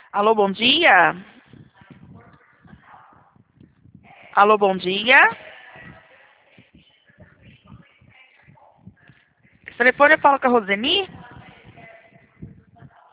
Alô, bom dia? Alô, bom dia? Esse telefone eu falo com a Roseni?